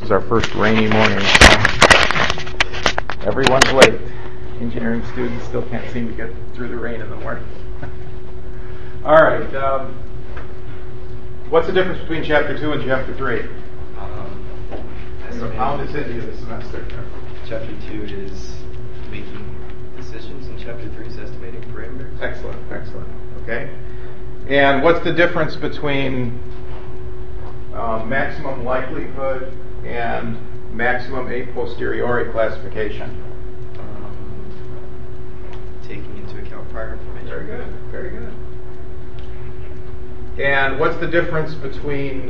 is our first rainy morning, so everyone's late. Engineering students still can't seem to get through the rain in the morning. All right. What's the difference between Chapter 2 and Chapter 3? I'm going to pound this into you this semester. Chapter 2 is making decisions, and Chapter 3 is estimating parameters. Excellent. Okay. And what's the difference between maximum likelihood and maximum a posteriori classification? Taking into account prior information. Very good. And what's the difference between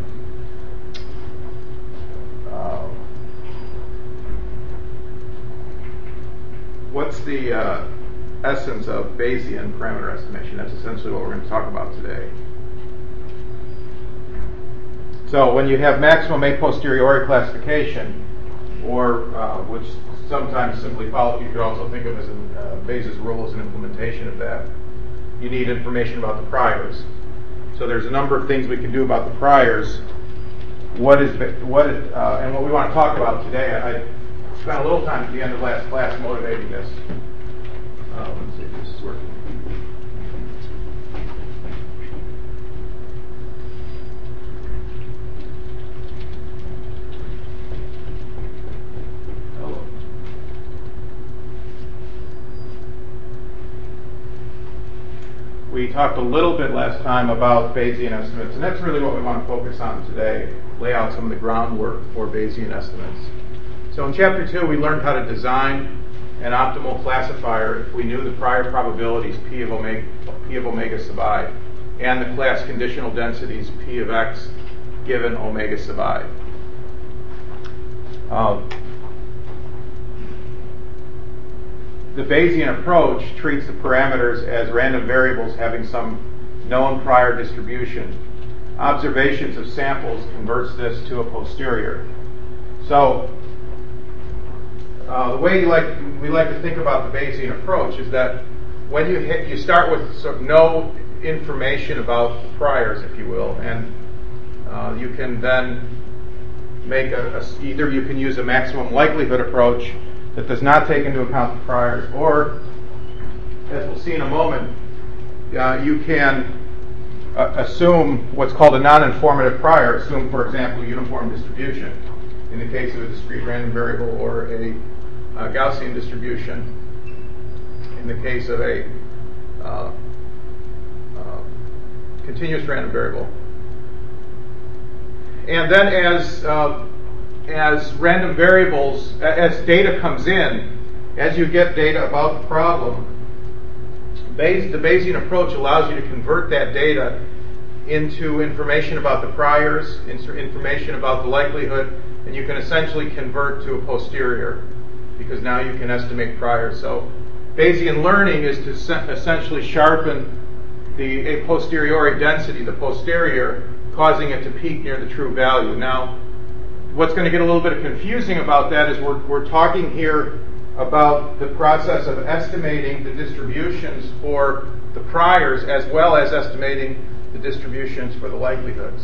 what's the essence of Bayesian parameter estimation? That's essentially what we're going to talk about today. So when you have maximum a posteriori classification, or which sometimes simply followed, you could also think of as Bayes' rule as an implementation of that, you need information about the priors. So there's a number of things we can do about the priors. And what we want to talk about today, I spent a little time at the end of last class motivating this. Let's see if this is working. Hello. We talked a little bit last time about Bayesian estimates, and that's really what we want to focus on today, lay out some of the groundwork for Bayesian estimates. So in Chapter 2, we learned how to design an optimal classifier if we knew the prior probabilities P of omega sub I and the class conditional densities P of x given omega sub I. The Bayesian approach treats the parameters as random variables having some known prior distribution. Observations of samples converts this to a posterior. So the way we like to think about the Bayesian approach is that when you start with sort of no information about the priors, if you will, and you can then make either you can use a maximum likelihood approach that does not take into account the priors, or, as we'll see in a moment, you can assume what's called a non-informative prior. Assume, for example, uniform distribution in the case of a discrete random variable, or a Gaussian distribution in the case of a continuous random variable. And then as random variables, as data comes in, as you get data about the problem, the Bayesian approach allows you to convert that data into information about the priors, information about the likelihood, and you can essentially convert to a posterior, because now you can estimate priors. So Bayesian learning is to essentially sharpen the a posteriori density, the posterior, causing it to peak near the true value. Now, what's going to get a little bit confusing about that is we're talking here about the process of estimating the distributions for the priors as well as estimating the distributions for the likelihoods.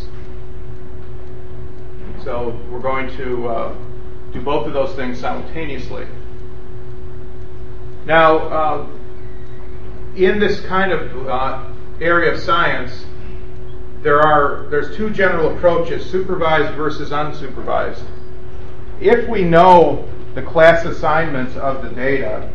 So we're going to do both of those things simultaneously. Now, in this kind of area of science, there's two general approaches, supervised versus unsupervised. If we know the class assignments of the data,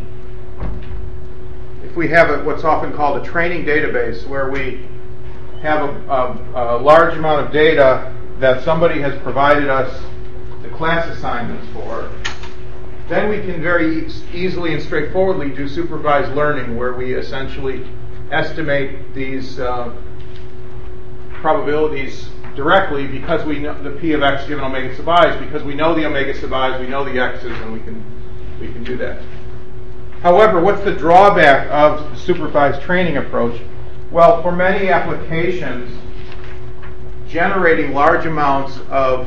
if we have what's often called a training database, where we have a large amount of data that somebody has provided us the class assignments for, then we can very easily and straightforwardly do supervised learning, where we essentially estimate these probabilities directly, because we know the P of x given omega sub i's, because we know the omega sub i's, we know the x's, and we can do that. However, what's the drawback of the supervised training approach? Well, for many applications, generating large amounts of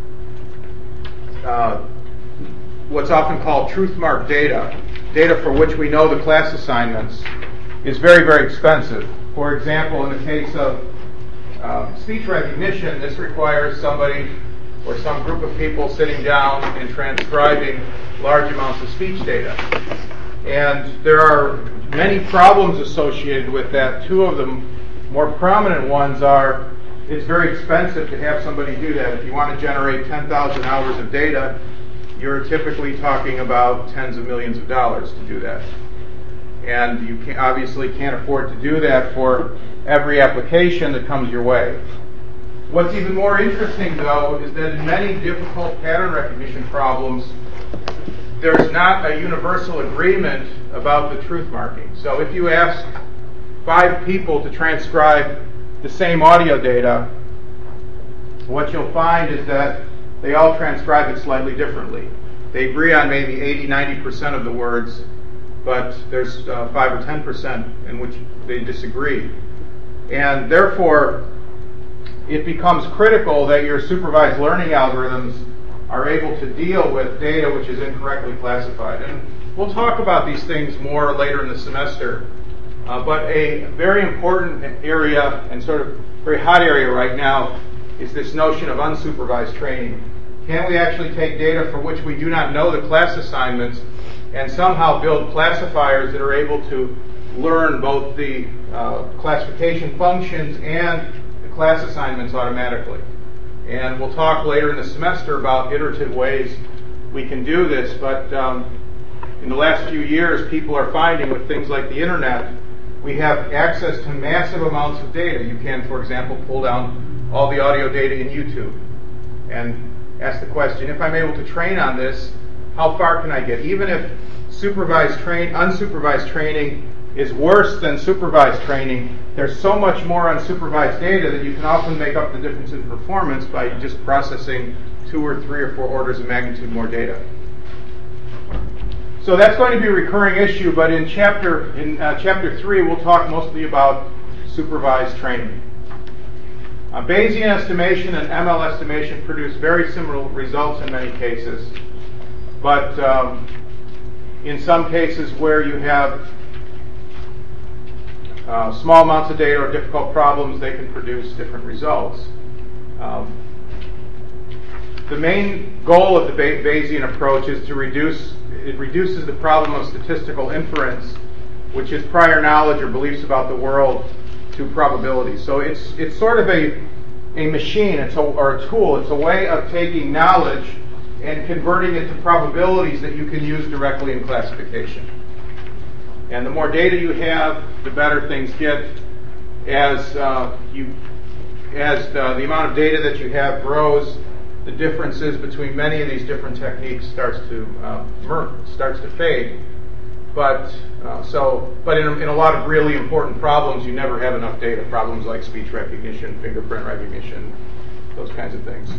what's often called truth mark data for which we know the class assignments, is very, very expensive. For example, in the case of speech recognition, this requires somebody or some group of people sitting down and transcribing large amounts of speech data. And there are many problems associated with that. Two of the more prominent ones are it's very expensive to have somebody do that. If you want to generate 10,000 hours of data, you're typically talking about tens of millions of dollars to do that. And you obviously can't afford to do that for every application that comes your way. What's even more interesting, though, is that in many difficult pattern recognition problems, there's not a universal agreement about the truth marking. So if you ask 5 people to transcribe the same audio data, what you'll find is that they all transcribe it slightly differently. They agree on maybe 80-90% of the words, but there's 5 or 10% in which they disagree. And therefore, it becomes critical that your supervised learning algorithms are able to deal with data which is incorrectly classified. And we'll talk about these things more later in the semester. But a very important area, and sort of very hot area right now, is this notion of unsupervised training. Can we actually take data for which we do not know the class assignments and somehow build classifiers that are able to learn both the classification functions and the class assignments automatically? And we'll talk later in the semester about iterative ways we can do this, but in the last few years, people are finding with things like the internet, we have access to massive amounts of data. You can, for example, pull down all the audio data in YouTube and ask the question, if I'm able to train on this, how far can I get? Even if unsupervised training is worse than supervised training, there's so much more unsupervised data that you can often make up the difference in performance by just processing 2 or 3 or 4 orders of magnitude more data. So that's going to be a recurring issue, but in chapter 3, we'll talk mostly about supervised training. Bayesian estimation and ML estimation produce very similar results in many cases, but in some cases where you have small amounts of data or difficult problems, they can produce different results. The main goal of the Bayesian approach is to reduces the problem of statistical inference, which is prior knowledge or beliefs about the world, to probabilities. So it's sort of a machine, or a tool. It's a way of taking knowledge and converting it to probabilities that you can use directly in classification. And the more data you have, the better things get. As the amount of data that you have grows, the differences between many of these different techniques starts to fade. But in a lot of really important problems, you never have enough data. Problems like speech recognition, fingerprint recognition, those kinds of things.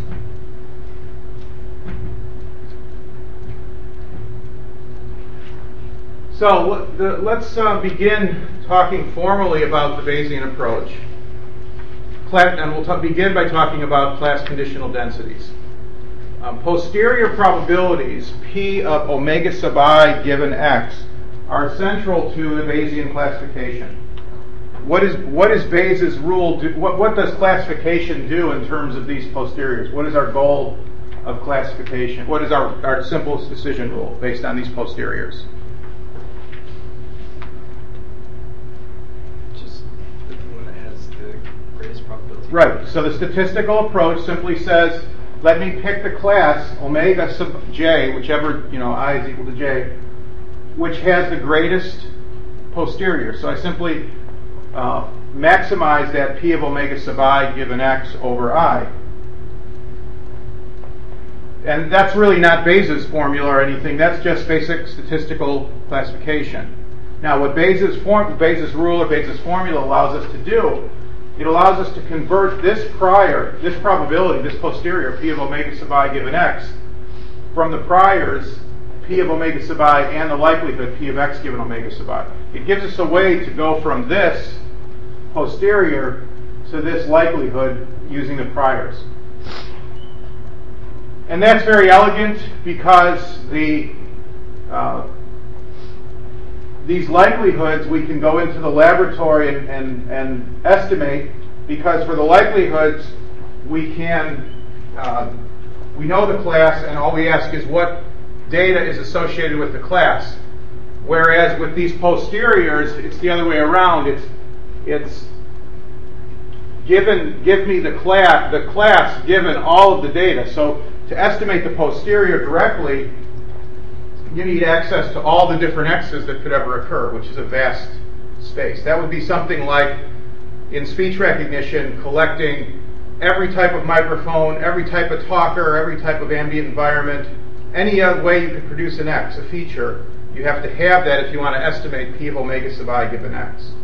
So let's begin talking formally about the Bayesian approach. And we'll begin by talking about class conditional densities. Posterior probabilities, P of omega sub I given X, are central to the Bayesian classification. What is Bayes' rule? What does classification do in terms of these posteriors? What is our goal of classification? What is our simplest decision rule based on these posteriors? Just the one that has the greatest probability. Right. So the statistical approach simply says, let me pick the class omega sub j, whichever I is equal to j, which has the greatest posterior. So I simply maximize that P of omega sub I given X over I. And that's really not Bayes' formula or anything. That's just basic statistical classification. Now, what Bayes' rule or Bayes' formula allows us to do, it allows us to convert this probability, this posterior, P of omega sub I given X, from the priors, P of omega sub I, and the likelihood, P of X given omega sub I. It gives us a way to go from this posterior to this likelihood using the priors. And that's very elegant because these likelihoods we can go into the laboratory and estimate, because for the likelihoods we can we know the class, and all we ask is what data is associated with the class. Whereas with these posteriors, it's the other way around. It's give me the class given all of the data. So to estimate the posterior directly, you need access to all the different x's that could ever occur, which is a vast space. That would be something like in speech recognition, collecting every type of microphone, every type of talker, every type of ambient environment, any other way you could produce an x, a feature. You have to have that if you want to estimate p of omega sub I given x.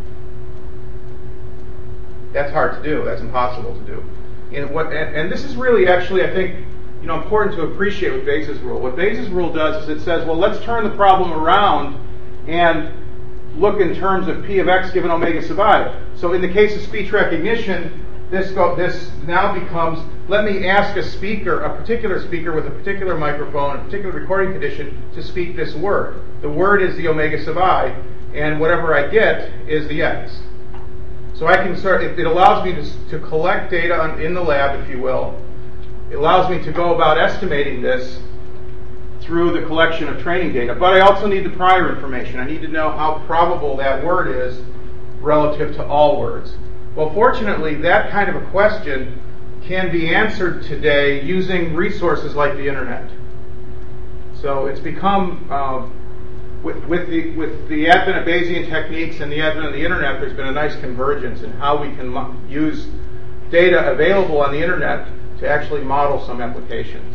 That's hard to do. That's impossible to do. And this is really actually, I think, important to appreciate with Bayes' rule. What Bayes' rule does is it says, well, let's turn the problem around and look in terms of p of x given omega sub I. So in the case of speech recognition, this now becomes, let me ask a particular speaker with a particular microphone, a particular recording condition, to speak this word. The word is the omega sub I, and whatever I get is the x. So I can it allows me to collect data in the lab, if you will. It allows me to go about estimating this through the collection of training data. But I also need the prior information. I need to know how probable that word is relative to all words. Well, fortunately, that kind of a question can be answered today using resources like the internet. So it's become, with the advent of Bayesian techniques and the advent of the internet, there's been a nice convergence in how we can use data available on the internet to actually model some applications.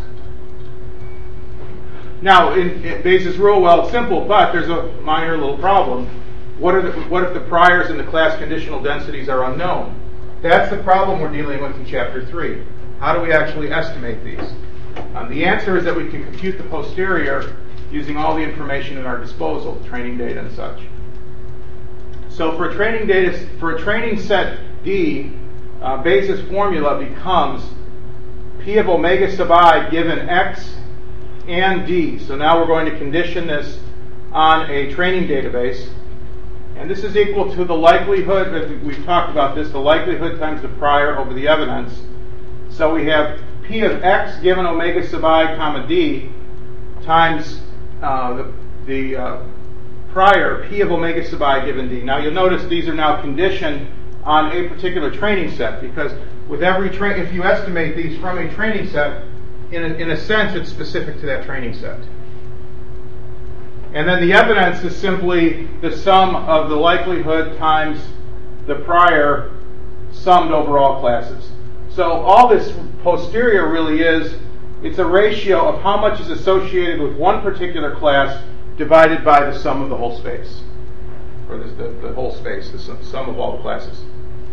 Now, in Bayes' rule, well, it's simple, but there's a minor little problem. What if the priors and the class conditional densities are unknown? That's the problem we're dealing with in Chapter 3. How do we actually estimate these? The answer is that we can compute the posterior using all the information at our disposal, training data and such. So for a training set D, Bayes' formula becomes p of omega sub I given x and d. So now we're going to condition this on a training database. And this is equal to the likelihood, as we've talked about this, the likelihood times the prior over the evidence. So we have p of x given omega sub I comma d times the prior p of omega sub I given d. Now you'll notice these are now conditioned on a particular training set, because with every if you estimate these from a training set, in a sense it's specific to that training set. And then the evidence is simply the sum of the likelihood times the prior summed over all classes. So all this posterior really is, it's a ratio of how much is associated with one particular class divided by the sum of the whole space. Or the whole space, the sum of all the classes.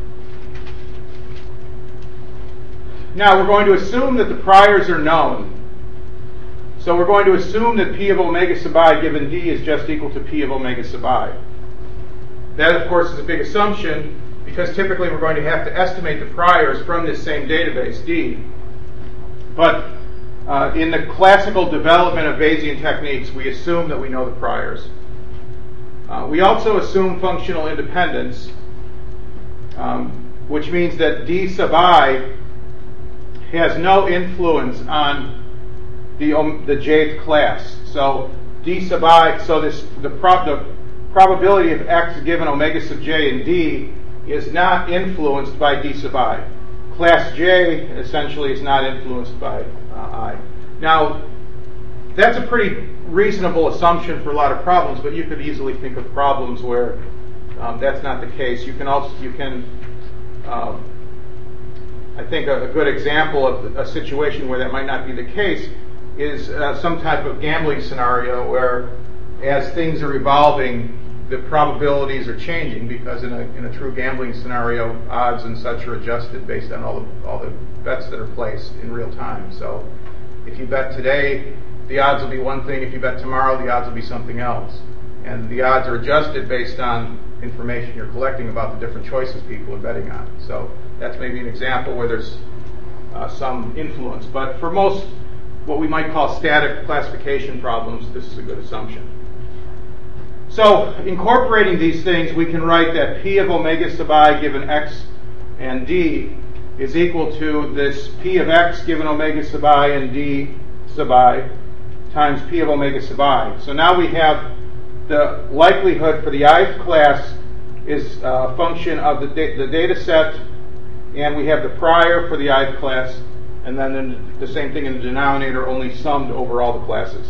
Now we're going to assume that the priors are known. So we're going to assume that p of omega sub I given d is just equal to p of omega sub I. That, of course, is a big assumption, because typically we're going to have to estimate the priors from this same database, D. But in the classical development of Bayesian techniques, we assume that we know the priors. We also assume functional independence, which means that D sub I has no influence on the jth class. So D sub I, so the probability of x given omega sub j and d is not influenced by D sub I. Class J essentially is not influenced by I. Now, that's a pretty reasonable assumption for a lot of problems, but you could easily think of problems where that's not the case. I think a good example of a situation where that might not be the case is some type of gambling scenario where, as things are evolving, the probabilities are changing, because in a true gambling scenario, odds and such are adjusted based on all the bets that are placed in real time. So if you bet today, the odds will be one thing. If you bet tomorrow, the odds will be something else. And the odds are adjusted based on information you're collecting about the different choices people are betting on. So that's maybe an example where there's some influence. But for most what we might call static classification problems, this is a good assumption. So incorporating these things, we can write that p of omega sub I given x and d is equal to this P of x given omega sub I and D sub I times P of omega sub I. So now we have the likelihood for the ith class is a function of the data set, and we have the prior for the ith class, and then the same thing in the denominator, only summed over all the classes.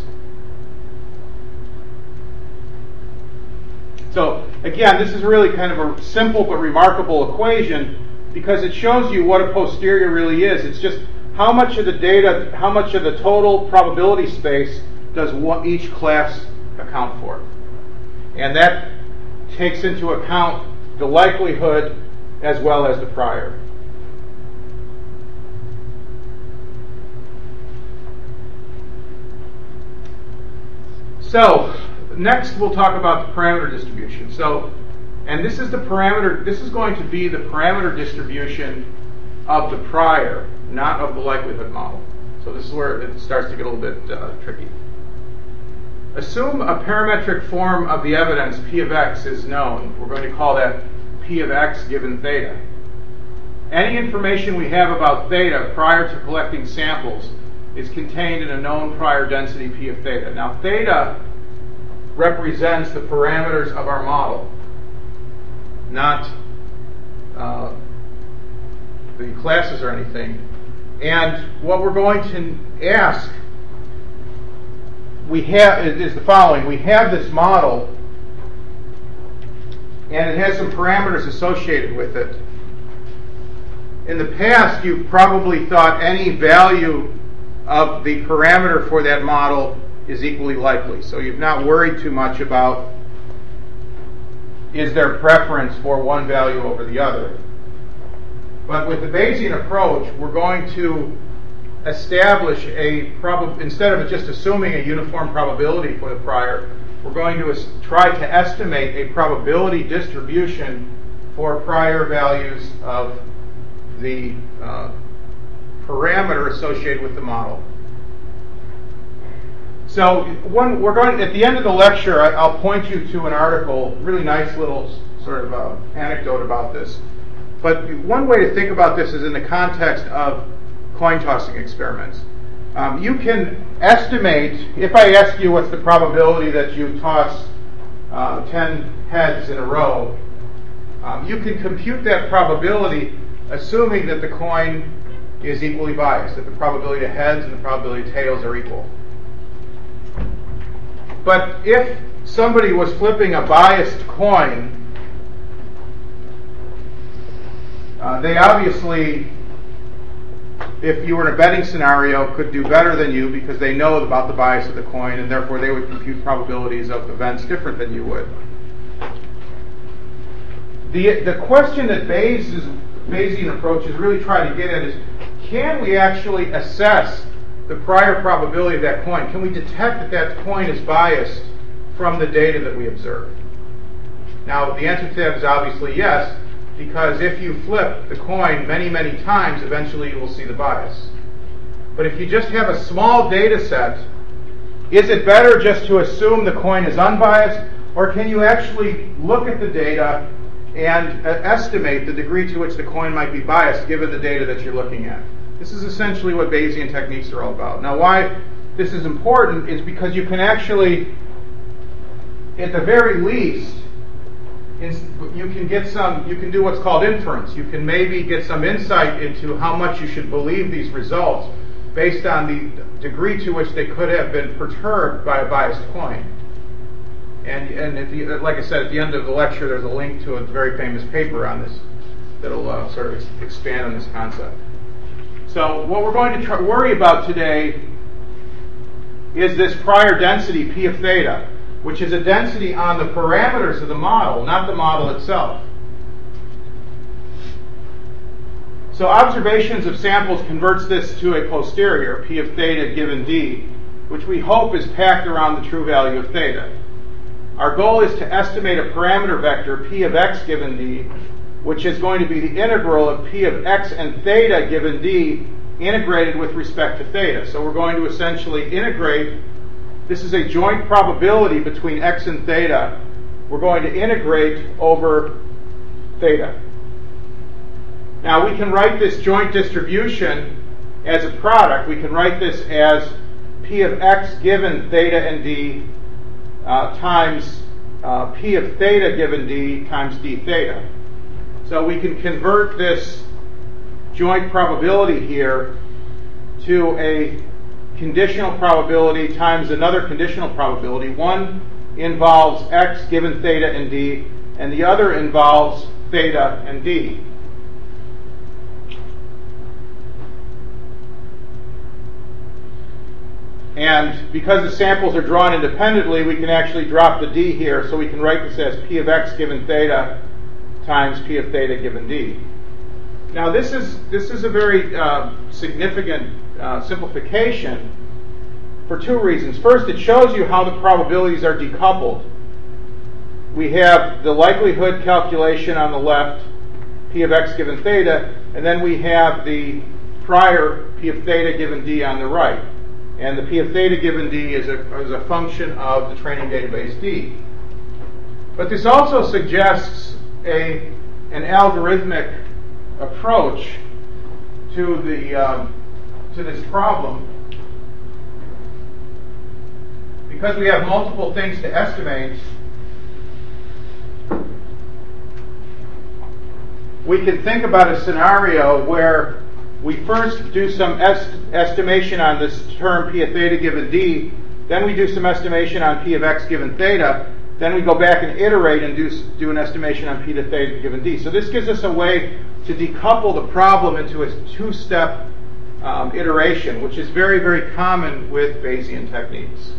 So again, this is really kind of a simple but remarkable equation because it shows you what a posterior really is. It's just how much of the data, how much of the total probability space does each class account for. And that takes into account the likelihood as well as the prior. So next we'll talk about the parameter distribution. And this is going to be the parameter distribution of the prior, not of the likelihood model. So this is where it starts to get a little bit tricky. Assume a parametric form of the evidence P of x is known. We're going to call that P of x given theta. Any information we have about theta prior to collecting samples is contained in a known prior density P of theta. Now theta represents the parameters of our model, not the classes or anything. And what we're going to ask is the following. We have this model, and it has some parameters associated with it. In the past, you probably thought any value of the parameter for that model is equally likely. So you've not worried too much about is there preference for one value over the other. But with the Bayesian approach, we're going to establish instead of just assuming a uniform probability for the prior, we're going to try to estimate a probability distribution for prior values of the parameter associated with the model. So at the end of the lecture, I'll point you to an article, really nice little sort of anecdote about this. But one way to think about this is in the context of coin tossing experiments. You can estimate, if I ask you what's the probability that you toss 10 heads in a row, you can compute that probability assuming that the coin is equally biased, that the probability of heads and the probability of tails are equal. But if somebody was flipping a biased coin, they obviously, if you were in a betting scenario, could do better than you because they know about the bias of the coin, and therefore they would compute probabilities of events different than you would. The question that Bayesian approach is really trying to get at is, can we actually assess the prior probability of that coin? Can we detect that that coin is biased from the data that we observe? Now, the answer to that is obviously yes, because if you flip the coin many, many times, eventually you will see the bias. But if you just have a small data set, is it better just to assume the coin is unbiased, or can you actually look at the data and estimate the degree to which the coin might be biased given the data that you're looking at? This is essentially what Bayesian techniques are all about. Now, why this is important is because you can actually, at the very least, you can do what's called inference. You can maybe get some insight into how much you should believe these results based on the degree to which they could have been perturbed by a biased coin. And like I said, at the end of the lecture, there's a link to a very famous paper on this that'll sort of expand on this concept. So what we're going to worry about today is this prior density P of theta, which is a density on the parameters of the model, not the model itself. So observations of samples converts this to a posterior, P of theta given D, which we hope is packed around the true value of theta. Our goal is to estimate a parameter vector, P of x given D, which is going to be the integral of P of x and theta given D integrated with respect to theta. So we're going to essentially integrate. This is a joint probability between x and theta. We're going to integrate over theta. Now we can write this joint distribution as a product. We can write this as P of x given theta and d times P of theta given d times d theta. So we can convert this joint probability here to a conditional probability times another conditional probability. One involves x given theta and d, and the other involves theta and d. And because the samples are drawn independently, we can actually drop the d here, so we can write this as P of x given theta times P of theta given d. Now this is a very significant simplification for two reasons. First, it shows you how the probabilities are decoupled. We have the likelihood calculation on the left, P of x given theta, and then we have the prior P of theta given d on the right. And the P of theta given d is a function of the training database d. But this also suggests an algorithmic approach to this problem. Because we have multiple things to estimate, we can think about a scenario where we first do some estimation on this term P of theta given d, then we do some estimation on P of x given theta, then we go back and iterate and do an estimation on P of theta given d. So this gives us a way to decouple the problem into a two-step iteration, which is very, very common with Bayesian techniques.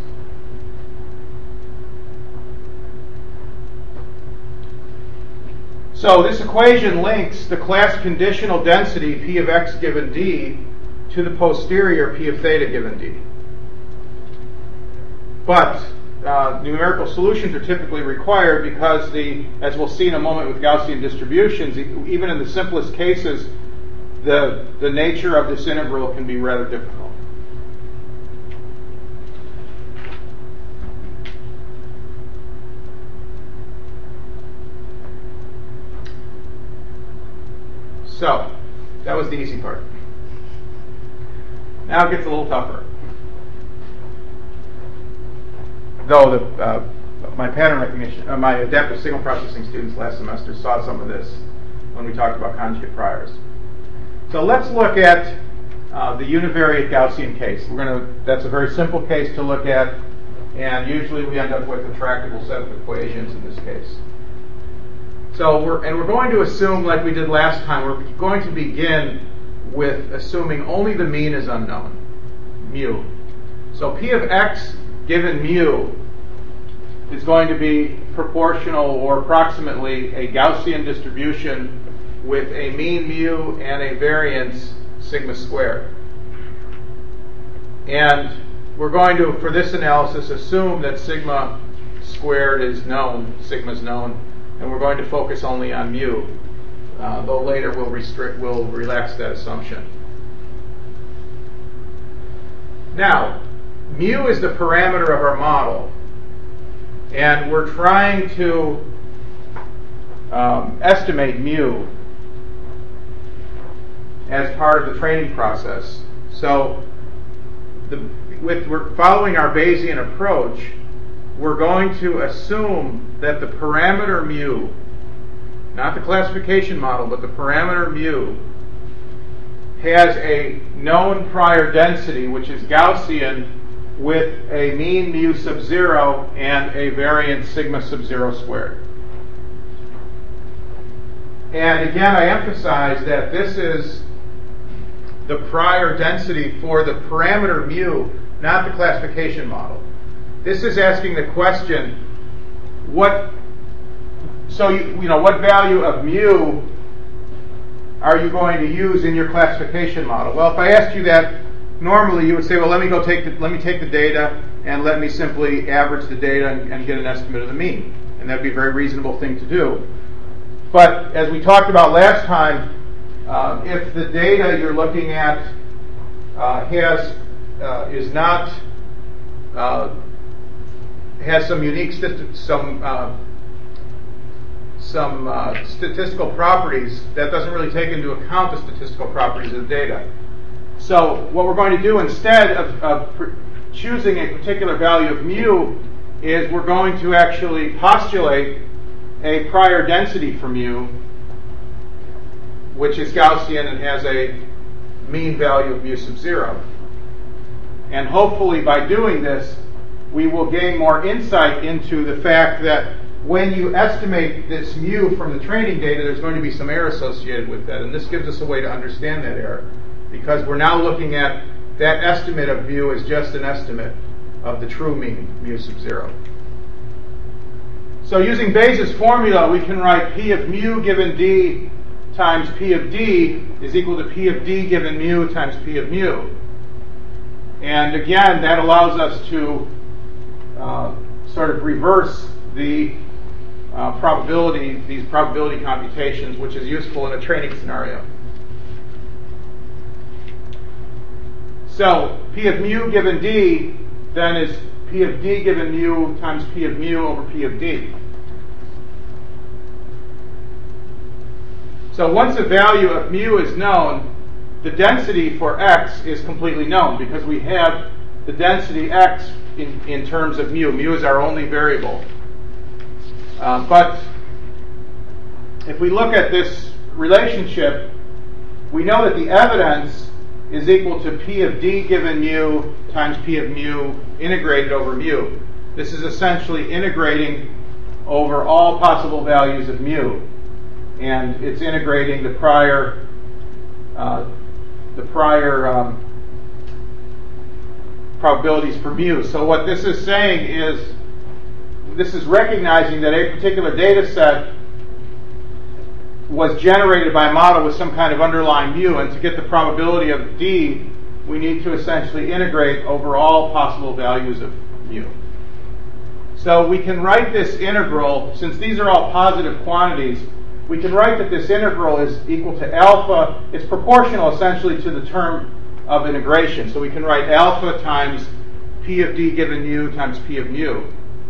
So this equation links the class conditional density P of x given d to the posterior P of theta given d. But numerical solutions are typically required because as we'll see in a moment with Gaussian distributions, even in the simplest cases, the nature of this integral can be rather difficult. So, that was the easy part. Now it gets a little tougher. Though my pattern recognition, my adaptive signal processing students last semester saw some of this when we talked about conjugate priors. So let's look at the univariate Gaussian case. That's a very simple case to look at, and usually we end up with a tractable set of equations in this case. So we're going to assume, like we did last time, we're going to begin with assuming only the mean is unknown, mu. So P of x given mu is going to be proportional or approximately a Gaussian distribution with a mean mu and a variance sigma squared. And we're going to, for this analysis, assume that sigma squared is known, sigma is known, and we're going to focus only on mu, though later we'll relax that assumption. Now, mu is the parameter of our model, and we're trying to estimate mu as part of the training process. So, we're following our Bayesian approach. We're going to assume that the parameter mu, not the classification model, but the parameter mu, has a known prior density, which is Gaussian, with a mean mu sub 0 and a variance sigma sub 0 squared. And again, I emphasize that this is the prior density for the parameter mu, not the classification model. This is asking the question, what value of mu are you going to use in your classification model? Well, if I asked you that, normally you would say, well, let me take the data and let me simply average the data and get an estimate of the mean. And that'd be a very reasonable thing to do. But as we talked about last time, if the data you're looking at has some unique statistical properties that doesn't really take into account the statistical properties of the data. So what we're going to do instead of choosing a particular value of mu is we're going to actually postulate a prior density for mu, which is Gaussian and has a mean value of mu sub 0. And hopefully by doing this, we will gain more insight into the fact that when you estimate this mu from the training data, there's going to be some error associated with that. And this gives us a way to understand that error, because we're now looking at that estimate of mu as just an estimate of the true mean, mu sub 0. So using Bayes' formula, we can write P of mu given D times P of D is equal to P of D given mu times P of mu. And again, that allows us to sort of reverse the these probability computations, which is useful in a training scenario. So P of mu given D then is P of D given mu times P of mu over P of D. So once a value of mu is known, the density for x is completely known, because we have the density x in terms of mu. Mu is our only variable. But if we look at this relationship, we know that the evidence is equal to P of D given mu times P of mu integrated over mu. This is essentially integrating over all possible values of mu. And it's integrating the prior probabilities for mu. So what this is saying is, this is recognizing that a particular data set was generated by a model with some kind of underlying mu, and to get the probability of D, we need to essentially integrate over all possible values of mu. So we can write this integral, since these are all positive quantities, we can write that this integral is equal to alpha. It's proportional essentially to the term of integration. So we can write alpha times P of D given mu times P of mu.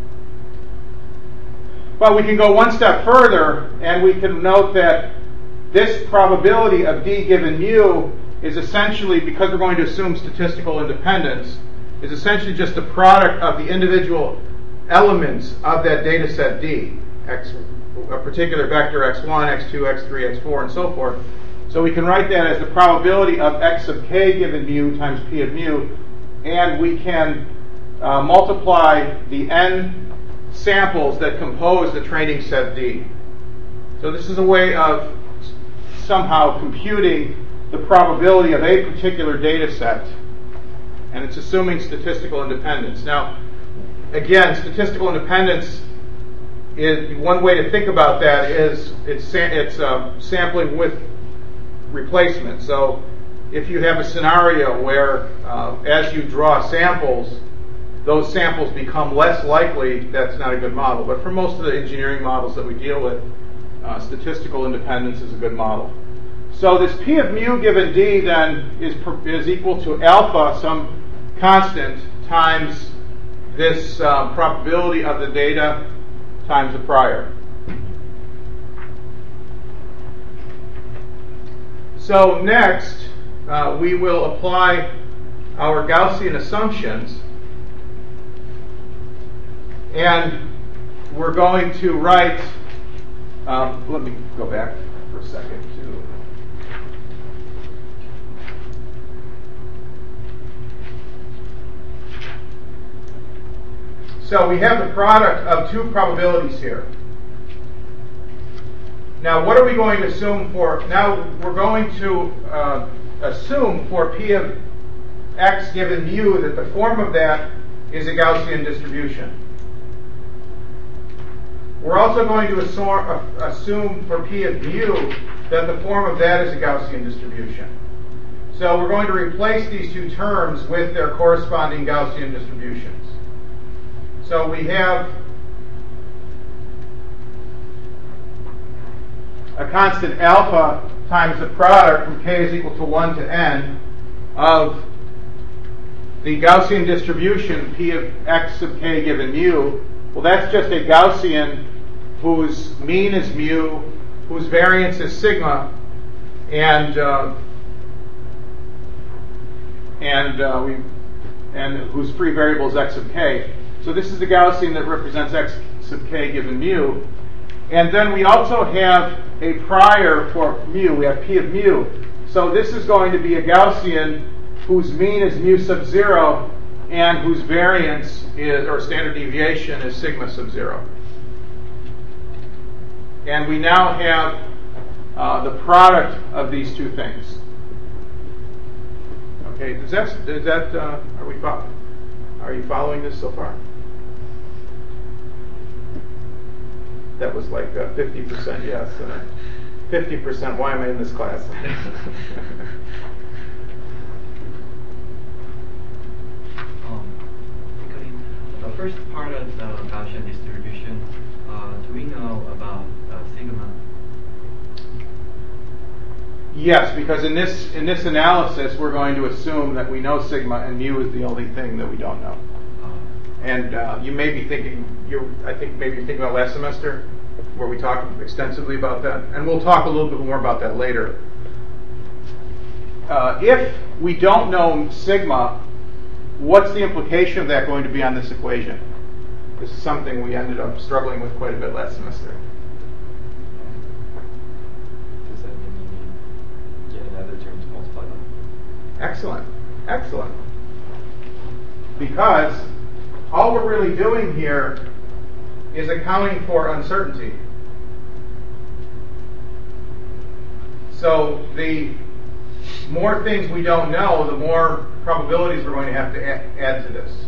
But we can go one step further, and we can note that this probability of D given mu is essentially, because we're going to assume statistical independence, is essentially just the product of the individual elements of that data set D, a particular vector x1, x2, x3, x4, and so forth. So we can write that as the probability of x sub k given mu times P of mu, and we can multiply the n samples that compose the training set D. So this is a way of somehow computing the probability of a particular data set, and it's assuming statistical independence. Now, again, statistical independence is one way to think about that is it's sampling with replacement. So if you have a scenario where as you draw samples, those samples become less likely, that's not a good model. But for most of the engineering models that we deal with, statistical independence is a good model. So this P of mu given D then is equal to alpha, some constant, times this probability of the data times the prior. So next, we will apply our Gaussian assumptions, and we're going to write, let me go back for a second too. So we have the product of two probabilities here. Now what are we going to assume for, now we're going to assume for P of x given mu that the form of that is a Gaussian distribution. We're also going to assume for P of mu that the form of that is a Gaussian distribution. So we're going to replace these two terms with their corresponding Gaussian distributions. So we have a constant alpha times the product from k is equal to 1 to n of the Gaussian distribution P of x sub k given mu. Well, that's just a Gaussian whose mean is mu, whose variance is sigma, and whose free variable is x sub k. So this is the Gaussian that represents x sub k given mu. And then we also have a prior for mu. We have p of mu. So this is going to be a Gaussian whose mean is mu sub 0 and whose variance is, or standard deviation, is sigma sub 0. And we now have the product of these two things. Okay, are you following this so far? That was like 50% yes, and 50% why am I in this class? The first part of the Gaussian distribution, do we know about sigma? Yes, because in this analysis, we're going to assume that we know sigma, and mu is the only thing that we don't know. And you may be thinking, I think maybe you're thinking about last semester, where we talked extensively about that, and we'll talk a little bit more about that later. If we don't know sigma, what's the implication of that going to be on this equation? This is something we ended up struggling with quite a bit last semester. Does that mean you need yet another term to multiply by? Excellent. Because all we're really doing here is accounting for uncertainty. So the more things we don't know, the more probabilities we're going to have to add to this.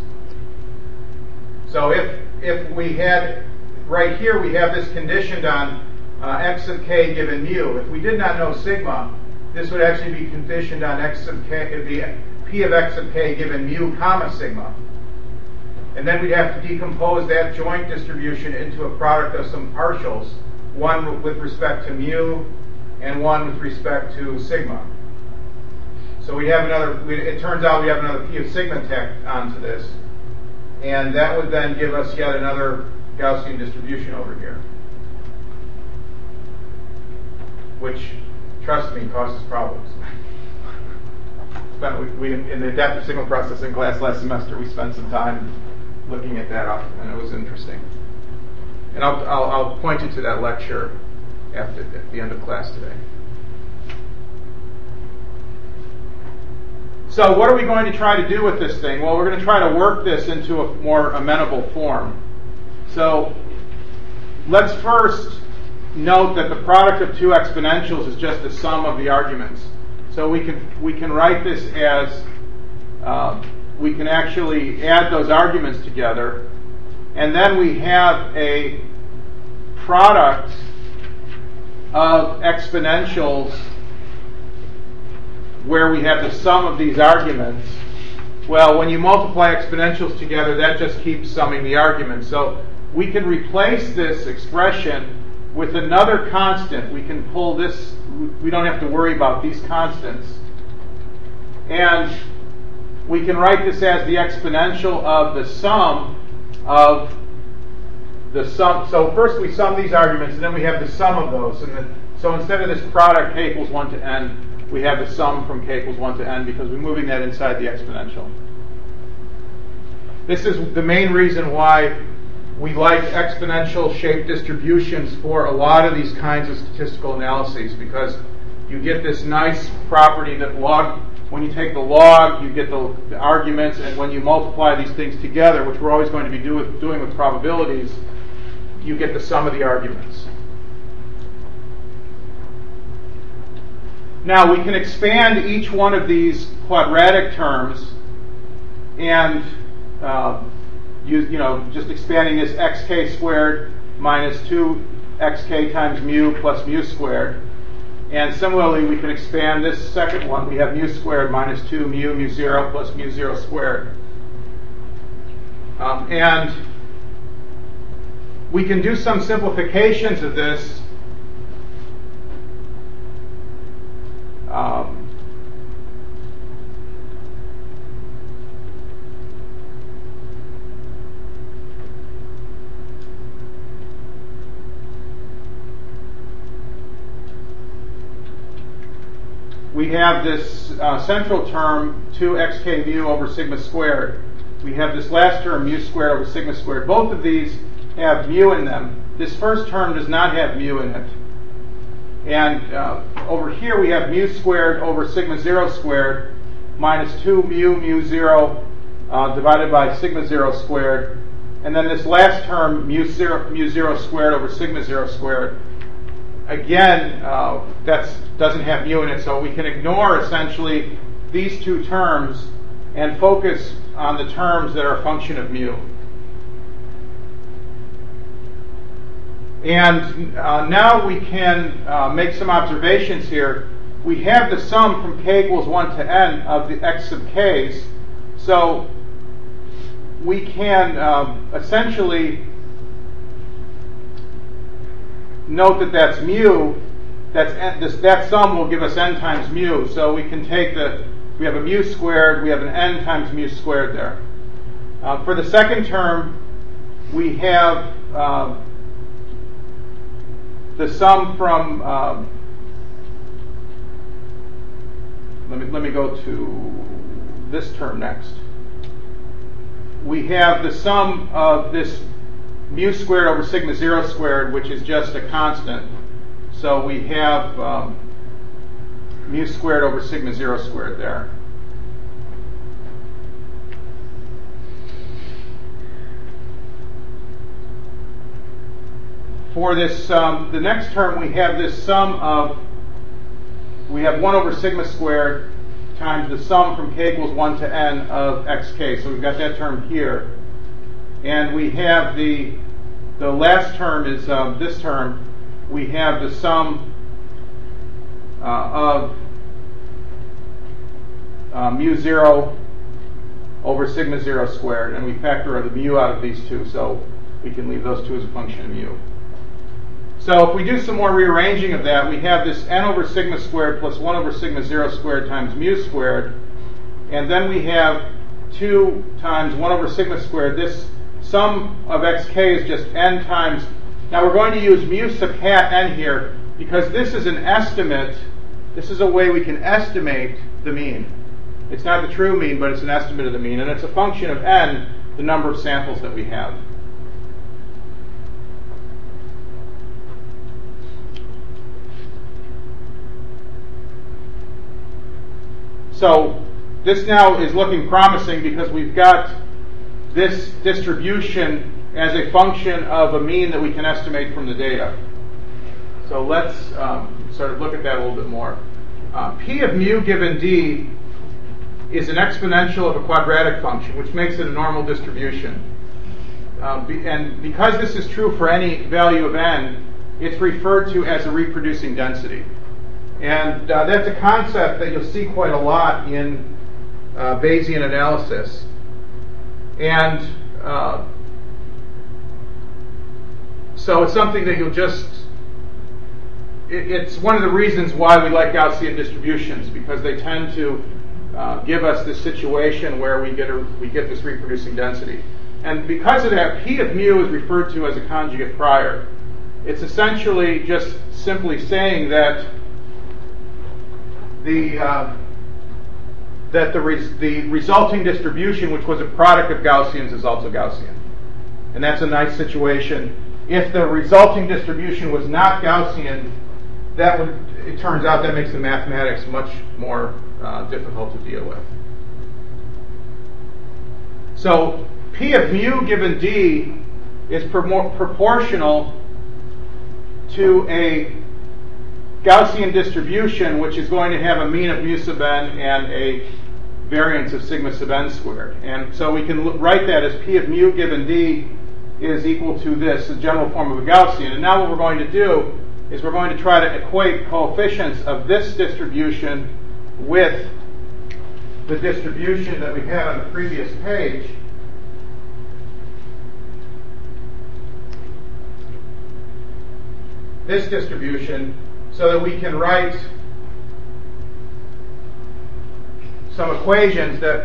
So if we had, right here we have this conditioned on x sub k given mu. If we did not know sigma, this would actually be conditioned on x sub k, it'd be p of x sub k given mu comma sigma. And then we'd have to decompose that joint distribution into a product of some partials, one with respect to mu and one with respect to sigma. So we have it turns out we have another p of sigma tacked onto this, and that would then give us yet another Gaussian distribution over here, which, trust me, causes problems. In the adaptive signal processing class last semester, we spent some time looking at that up, and it was interesting. And I'll point you to that lecture at the end of class today. So what are we going to try to do with this thing? Well, we're going to try to work this into a more amenable form. So let's first note that the product of two exponentials is just the sum of the arguments. So we can write this as we can actually add those arguments together, and then we have a product of exponentials where we have the sum of these arguments. Well, when you multiply exponentials together, that just keeps summing the arguments. So we can replace this expression with another constant. We can pull this, we don't have to worry about these constants. And we can write this as the exponential of the sum of the sum. So first we sum these arguments, and then we have the sum of those. So instead of this product k equals 1 to n, we have the sum from k equals 1 to n because we're moving that inside the exponential. This is the main reason why we like exponential shaped distributions for a lot of these kinds of statistical analyses, because you get this nice property that when you take the log, you get the arguments, and when you multiply these things together, which we're always going to be doing with probabilities, you get the sum of the arguments. Now, we can expand each one of these quadratic terms and just expanding this xk squared minus 2xk times mu plus mu squared. And similarly, we can expand this second one. We have mu squared minus 2 mu 0 plus mu 0 squared. And we can do some simplifications of this. we have this central term 2xk mu over sigma squared. We have this last term mu squared over sigma squared. Both of these have mu in them. This first term does not have mu in it. And over here we have mu squared over sigma 0 squared minus 2 mu 0 divided by sigma 0 squared. And then this last term mu 0 squared over sigma 0 squared. Again, that doesn't have mu in it, so we can ignore essentially these two terms and focus on the terms that are a function of mu. And now we can make some observations here. We have the sum from k equals 1 to n of the x sub k's, so we can essentially note that that's mu. That sum will give us n times mu. So we can take we have a mu squared, we have an n times mu squared there. For the second term, we have the sum from. Let me go to this term next. We have the sum of this mu squared over sigma 0 squared, which is just a constant. So we have mu squared over sigma 0 squared there. For this, the next term, we have this sum of, we have 1 over sigma squared times the sum from k equals 1 to n of xk. So we've got that term here. And we have the last term is this term. We have the sum of mu 0 over sigma 0 squared. And we factor the mu out of these two, so we can leave those two as a function of mu. So if we do some more rearranging of that, we have this n over sigma squared plus 1 over sigma 0 squared times mu squared. And then we have 2 times 1 over sigma squared. This sum of xk is just n times. Now we're going to use mu sub hat n here because this is an estimate. This is a way we can estimate the mean. It's not the true mean, but it's an estimate of the mean. And it's a function of n, the number of samples that we have. So this now is looking promising because we've got this distribution as a function of a mean that we can estimate from the data. So let's sort of look at that a little bit more. P of mu given d is an exponential of a quadratic function, which makes it a normal distribution. And because this is true for any value of n, it's referred to as a reproducing density. And that's a concept that you'll see quite a lot in Bayesian analysis. And so it's something that you'll just, it's one of the reasons why we like Gaussian distributions, because they tend to give us this situation where we get this reproducing density. And because of that, P of mu is referred to as a conjugate prior. It's essentially just simply saying that the resulting distribution, which was a product of Gaussians, is also Gaussian. And that's a nice situation. If the resulting distribution was not Gaussian, it turns out that makes the mathematics much more difficult to deal with. So P of mu given d is proportional to a Gaussian distribution, which is going to have a mean of mu sub n and a variance of sigma sub n squared. And so we can write that as P of mu given d is equal to this, the general form of a Gaussian. And now what we're going to do is we're going to try to equate coefficients of this distribution with the distribution that we had on the previous page. This distribution, so that we can write some equations that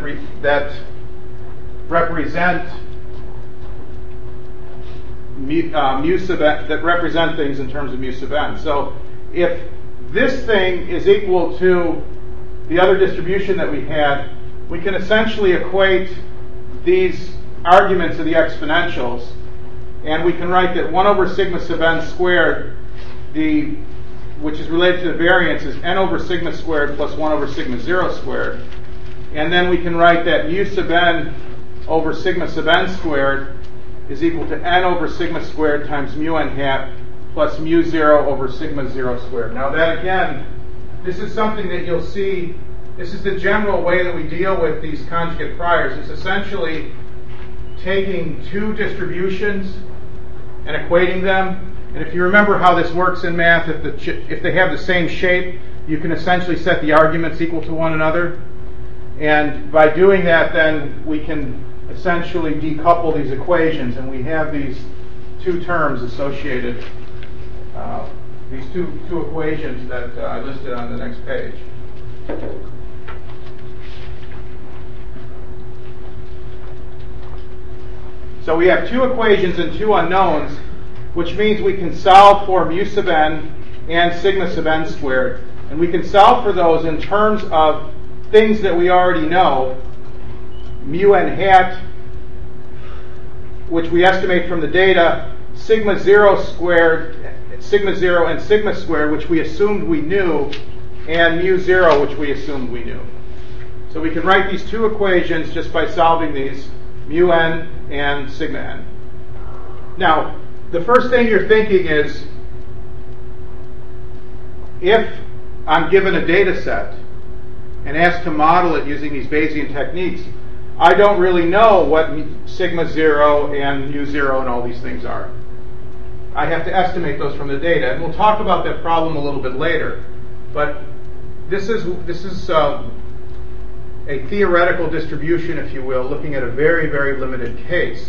represent mu sub n, that represent things in terms of mu sub n. So if this thing is equal to the other distribution that we had, we can essentially equate these arguments of the exponentials, and we can write that 1 over sigma sub n squared, which is related to the variance, is n over sigma squared plus 1 over sigma 0 squared. And then we can write that mu sub n over sigma sub n squared is equal to n over sigma squared times mu n hat plus mu 0 over sigma 0 squared. Now that, again, this is something that you'll see. This is the general way that we deal with these conjugate priors. It's essentially taking two distributions and equating them. And if you remember how this works in math, if they have the same shape, you can essentially set the arguments equal to one another. And by doing that, then we can essentially decouple these equations, and we have these two terms associated, these two equations that I listed on the next page. So we have two equations and two unknowns, which means we can solve for mu sub n and sigma sub n squared. And we can solve for those in terms of things that we already know. Mu n hat, which we estimate from the data, sigma 0 squared, sigma 0 and sigma squared, which we assumed we knew, and mu 0, which we assumed we knew. So we can write these two equations just by solving these, mu n and sigma n. Now, the first thing you're thinking is, if I'm given a data set and asked to model it using these Bayesian techniques, I don't really know what sigma 0 and mu 0 and all these things are. I have to estimate those from the data, and we'll talk about that problem a little bit later. But this is a theoretical distribution, if you will, looking at a very, very limited case.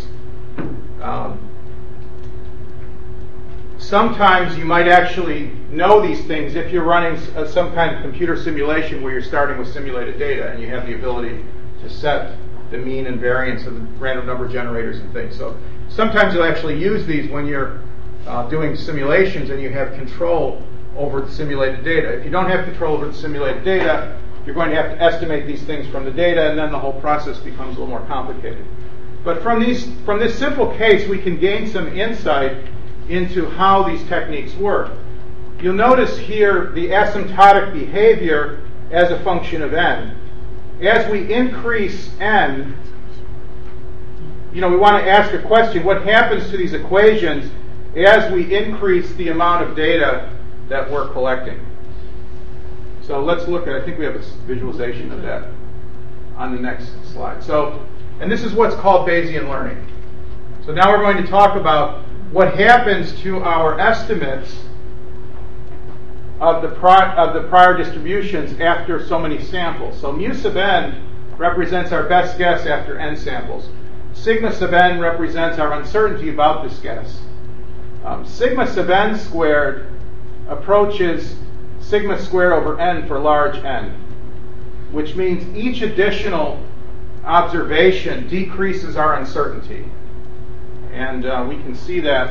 Sometimes you might actually know these things if you're running some kind of computer simulation where you're starting with simulated data and you have the ability to set the mean and variance of the random number generators and things. So sometimes you'll actually use these when you're doing simulations and you have control over the simulated data. If you don't have control over the simulated data, you're going to have to estimate these things from the data, and then the whole process becomes a little more complicated. But from this simple case, we can gain some insight into how these techniques work. You'll notice here the asymptotic behavior as a function of n. As we increase n, we want to ask a question: what happens to these equations as we increase the amount of data that we're collecting? So let's look at, I think we have a visualization of that on the next slide. And this is what's called Bayesian learning. So now we're going to talk about what happens to our estimates of the prior distributions after so many samples. So mu sub n represents our best guess after n samples. Sigma sub n represents our uncertainty about this guess. Sigma sub n squared approaches sigma squared over n for large n, which means each additional observation decreases our uncertainty. And we can see that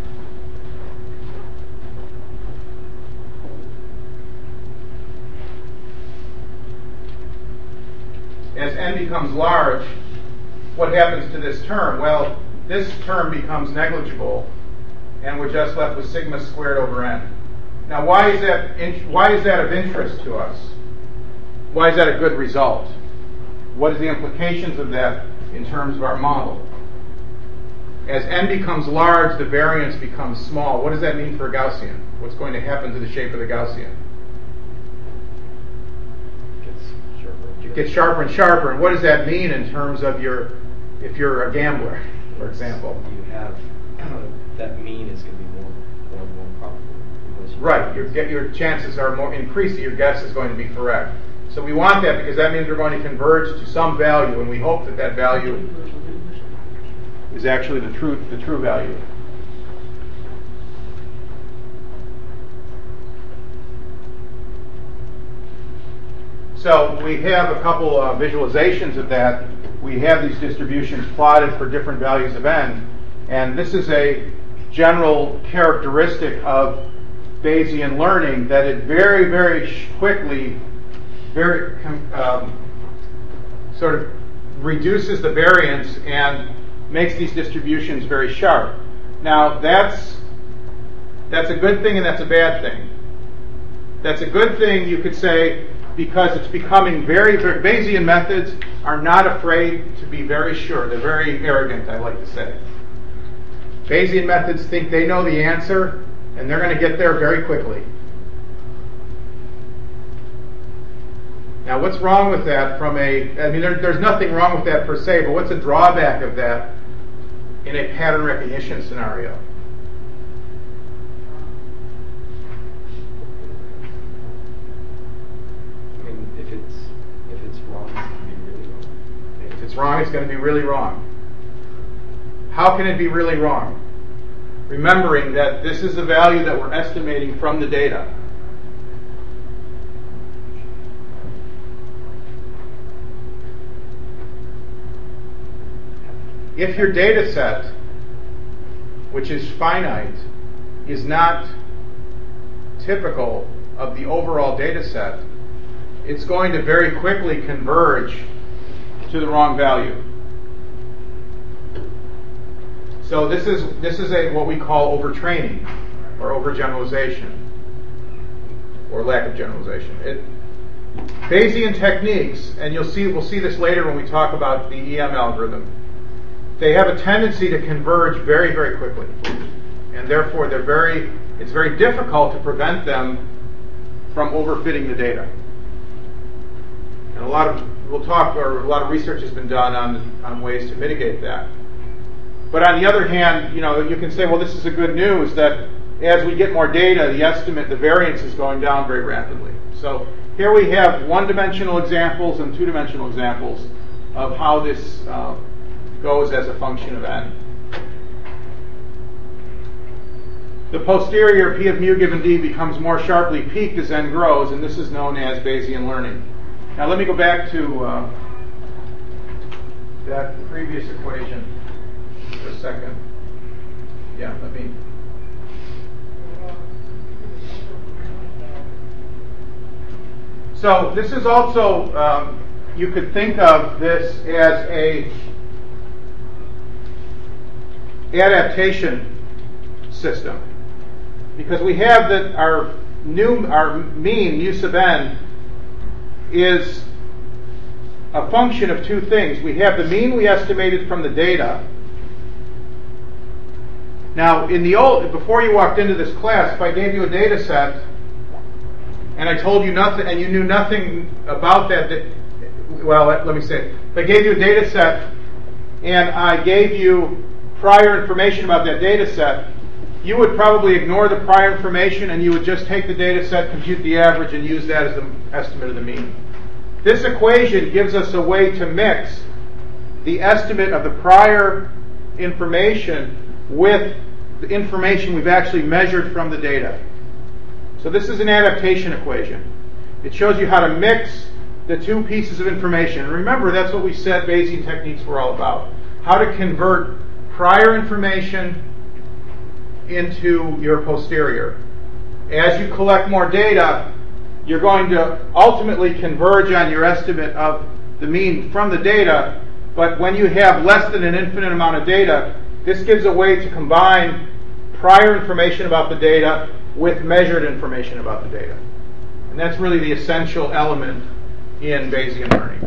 as n becomes large, what happens to this term? Well, this term becomes negligible, and we're just left with sigma squared over n. Now, why is that of interest to us? Why is that a good result? What is the implications of that in terms of our model? As n becomes large, the variance becomes small. What does that mean for a Gaussian? What's going to happen to the shape of the Gaussian? It gets sharper and sharper. And what does that mean in terms of if you're a gambler, for example? You have that mean is going to be more probable. Right. Your chances are more increased that your guess is going to be correct. So we want that because that means we're going to converge to some value, and we hope that value is actually the true value. So we have a couple of visualizations of that. We have these distributions plotted for different values of n, and this is a general characteristic of Bayesian learning, that it very, very quickly very sort of reduces the variance and makes these distributions very sharp. Now that's a good thing and that's a bad thing. That's a good thing, you could say, because it's becoming very, very, Bayesian methods are not afraid to be very sure. They're very arrogant, I like to say. Bayesian methods think they know the answer, and they're going to get there very quickly. Now, what's wrong with that there's nothing wrong with that per se, but what's a drawback of that in a pattern recognition scenario? If it's wrong, it's going to be really wrong. If it's wrong, it's going to be really wrong. How can it be really wrong? Remembering that this is the value that we're estimating from the data. If your data set, which is finite, is not typical of the overall data set, it's going to very quickly converge to the wrong value. So this is what we call overtraining or overgeneralization or lack of generalization. Bayesian techniques, and we'll see this later when we talk about the EM algorithm, they have a tendency to converge very, very quickly. And therefore it's very difficult to prevent them from overfitting the data. And a lot of research has been done on ways to mitigate that. But on the other hand, you can say, well, this is a good news that as we get more data, the variance is going down very rapidly. So here we have one-dimensional examples and two-dimensional examples of how this goes as a function of n. The posterior P of mu given d becomes more sharply peaked as n grows, and this is known as Bayesian learning. Now let me go back to that previous equation for a second. So this is also, you could think of this as a adaptation system, because we have that our mean mu sub n is a function of two things. We have the mean we estimated from the data. Now, before you walked into this class, if I gave you a data set and I told you nothing, and you knew nothing about that, let me say, if I gave you a data set and I gave you prior information about that data set, you would probably ignore the prior information and you would just take the data set, compute the average, and use that as the estimate of the mean. This equation gives us a way to mix the estimate of the prior information with the information we've actually measured from the data. So this is an adaptation equation. It shows you how to mix the two pieces of information. And remember, that's what we said Bayesian techniques were all about. How to convert prior information into your posterior. As you collect more data, you're going to ultimately converge on your estimate of the mean from the data, but when you have less than an infinite amount of data, this gives a way to combine prior information about the data with measured information about the data. And that's really the essential element in Bayesian learning.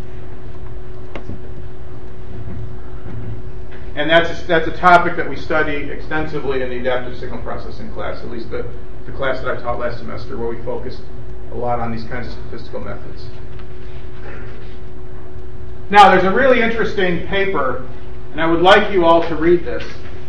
And that's a topic that we study extensively in the adaptive signal processing class, at least the class that I taught last semester, where we focused a lot on these kinds of statistical methods. Now, there's a really interesting paper, and I would like you all to read this,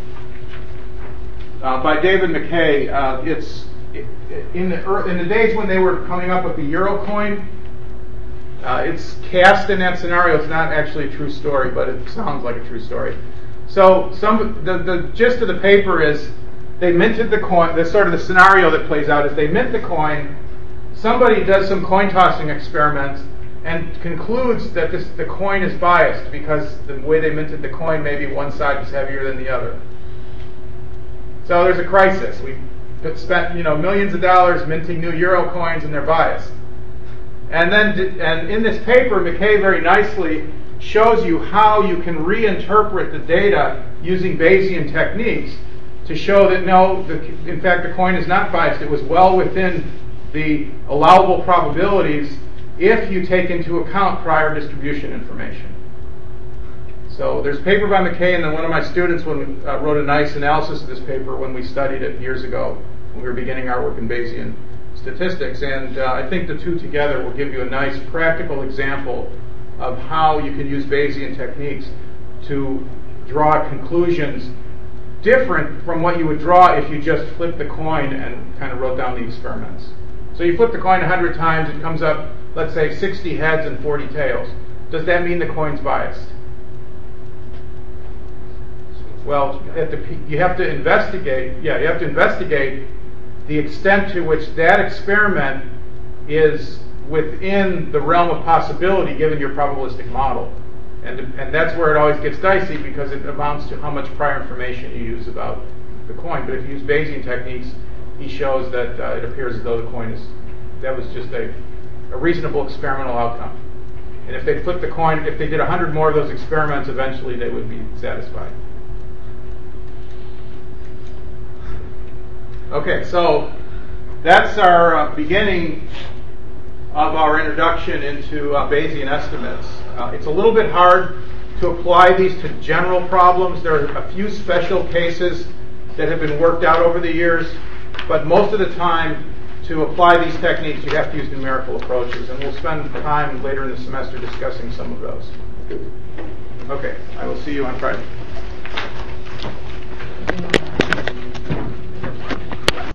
by David McKay. It's in the days when they were coming up with the Eurocoin. It's cast in that scenario. It's not actually a true story, but it sounds like a true story. So the gist of the paper is they minted the coin. The sort of the scenario that plays out is they mint the coin. Somebody does some coin tossing experiments and concludes that the coin is biased because the way they minted the coin, maybe one side was heavier than the other. So there's a crisis. We spent millions of dollars minting new euro coins, and they're biased. And in this paper, McKay very nicely shows you how you can reinterpret the data using Bayesian techniques to show that in fact the coin is not biased. It was well within the allowable probabilities if you take into account prior distribution information. So there's a paper by McKay, and then one of my students wrote a nice analysis of this paper when we studied it years ago when we were beginning our work in Bayesian statistics. And I think the two together will give you a nice practical example of how you can use Bayesian techniques to draw conclusions different from what you would draw if you just flipped the coin and kind of wrote down the experiments. So you flip the coin 100 times, it comes up, let's say, 60 heads and 40 tails. Does that mean the coin's biased? Well, you have to investigate. Yeah, you have to investigate the extent to which that experiment is within the realm of possibility given your probabilistic model. And that's where it always gets dicey because it amounts to how much prior information you use about the coin. But if you use Bayesian techniques, he shows that it appears as though the coin that was just a reasonable experimental outcome. And if they flipped the coin, if they did 100 more of those experiments, eventually they would be satisfied. Okay, so that's our beginning of our introduction into Bayesian estimates. It's a little bit hard to apply these to general problems. There are a few special cases that have been worked out over the years, but most of the time to apply these techniques you have to use numerical approaches, and we'll spend time later in the semester discussing some of those. Okay, I will see you on Friday.